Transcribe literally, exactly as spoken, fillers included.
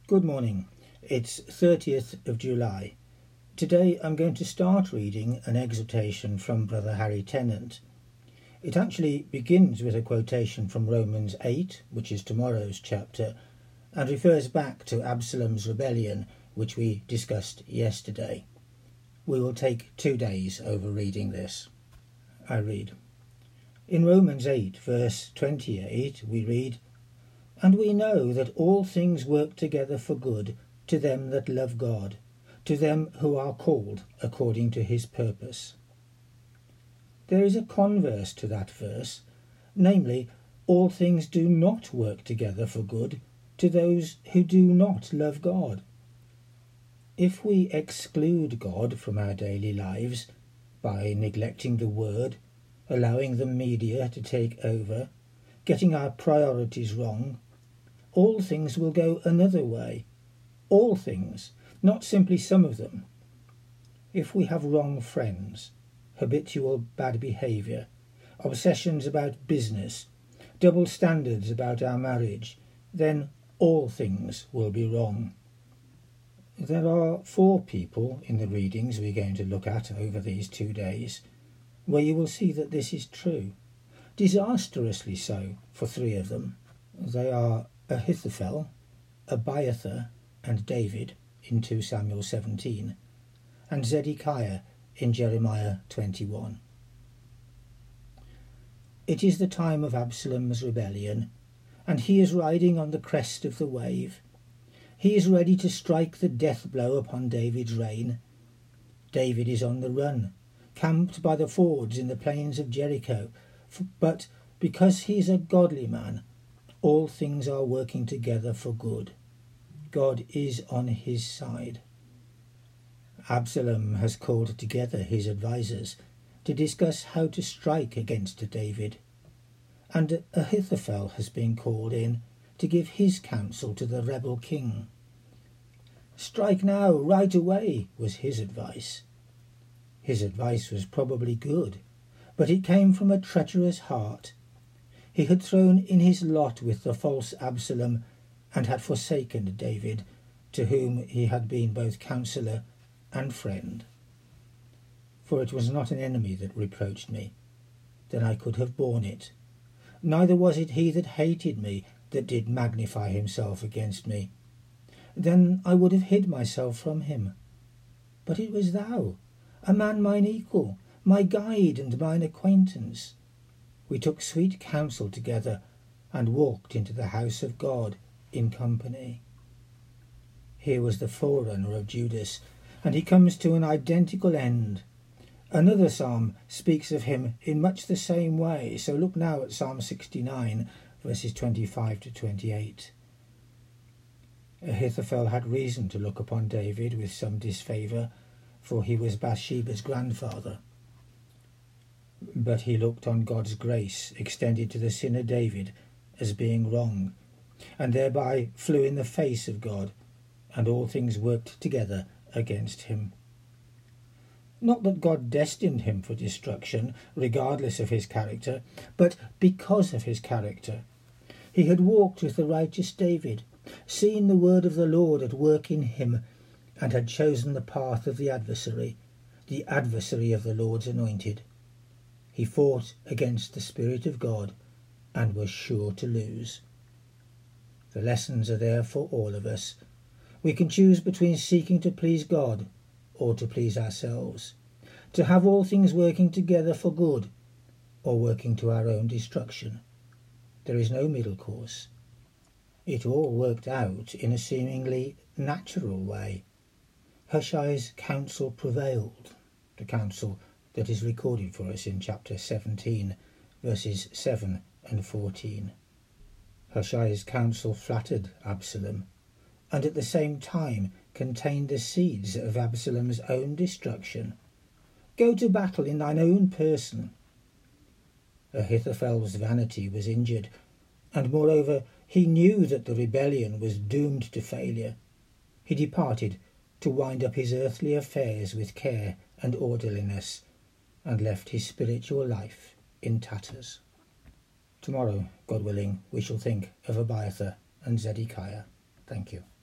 Good morning. It's thirtieth of July. Today I'm going to start reading an exhortation from Brother Harry Tennant. It actually begins with a quotation from Romans eight, which is tomorrow's chapter, and refers back to Absalom's rebellion, which we discussed yesterday. We will take two days over reading this. I read. In Romans eight, verse twenty-eight, we read, "And we know that all things work together for good to them that love God, to them who are called according to his purpose." There is a converse to that verse, namely, all things do not work together for good to those who do not love God. If we exclude God from our daily lives by neglecting the word, allowing the media to take over, getting our priorities wrong, all things will go another way. All things, not simply some of them. If we have wrong friends, habitual bad behaviour, obsessions about business, double standards about our marriage, then all things will be wrong. There are four people in the readings we're going to look at over these two days where you will see that this is true, disastrously so for three of them. They are Ahithophel, Abiathar, and David in two Samuel seventeen, and Zedekiah in Jeremiah twenty-one. It is the time of Absalom's rebellion, and he is riding on the crest of the wave. He is ready to strike the death blow upon David's reign. David is on the run, camped by the fords in the plains of Jericho, but because he is a godly man, all things are working together for good. God is on his side. Absalom has called together his advisers to discuss how to strike against David, and Ahithophel has been called in to give his counsel to the rebel king. "Strike now, right away," was his advice. His advice was probably good, but it came from a treacherous heart. He had thrown in his lot with the false Absalom and had forsaken David, to whom he had been both counsellor and friend. For it was not an enemy that reproached me, then I could have borne it. Neither was it he that hated me that did magnify himself against me. Then I would have hid myself from him. But it was thou, a man mine equal, my guide and mine acquaintance. We took sweet counsel together, and walked into the house of God in company. Here was the forerunner of Judas, and he comes to an identical end. Another psalm speaks of him in much the same way, so look now at Psalm sixty-nine, verses twenty-five to twenty-eight. Ahithophel had reason to look upon David with some disfavour, for he was Bathsheba's grandfather. But he looked on God's grace extended to the sinner David as being wrong, and thereby flew in the face of God, and all things worked together against him. Not that God destined him for destruction, regardless of his character, but because of his character. He had walked with the righteous David, seen the word of the Lord at work in him, and had chosen the path of the adversary, the adversary of the Lord's anointed. He fought against the Spirit of God and was sure to lose. The lessons are there for all of us. We can choose between seeking to please God or to please ourselves, to have all things working together for good or working to our own destruction. There is no middle course. It all worked out in a seemingly natural way. Hushai's counsel prevailed, the counsel that is recorded for us in chapter seventeen, verses seven and fourteen. Hushai's counsel flattered Absalom, and at the same time contained the seeds of Absalom's own destruction. Go to battle in thine own person. Ahithophel's vanity was injured, and moreover he knew that the rebellion was doomed to failure. He departed to wind up his earthly affairs with care and orderliness, and left his spiritual life in tatters. Tomorrow, God willing, we shall think of Abiathar and Zedekiah. Thank you.